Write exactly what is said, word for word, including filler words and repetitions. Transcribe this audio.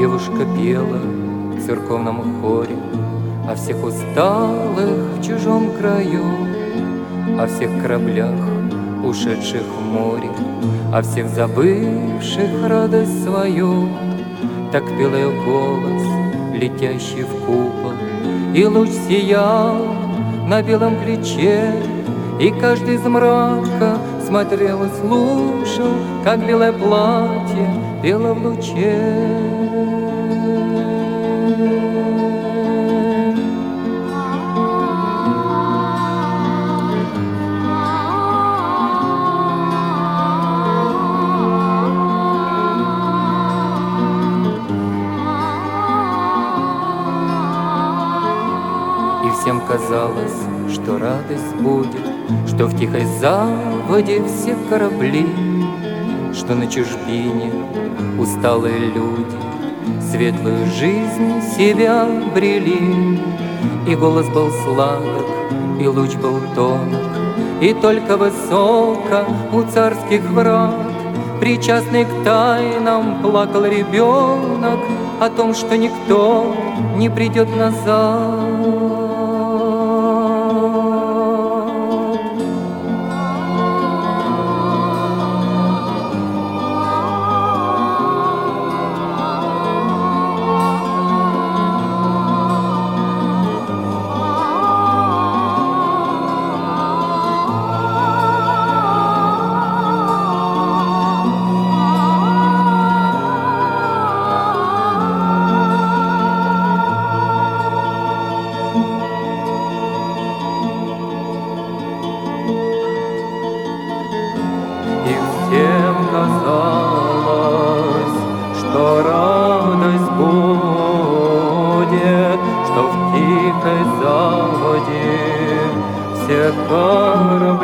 девушка пела в церковном хоре о всех усталых в чужом краю, о всех кораблях, ушедших в море, о всех забывших радость свою. Так пел ее голос, летящий в купол, и луч сиял на белом плече, и каждый из мрака смотрел и слушал, как белое платье пело в луче. И всем казалось, что радость будет, что в тихой заводе все корабли, что на чужбине усталые люди светлую жизнь себя брели. И голос был сладок, и луч был тонок, и только высоко у царских врат, причастный к тайнам, плакал ребенок о том, что никто не придет назад. И всем казалось, что радость будет, что в тихой заводе все корабли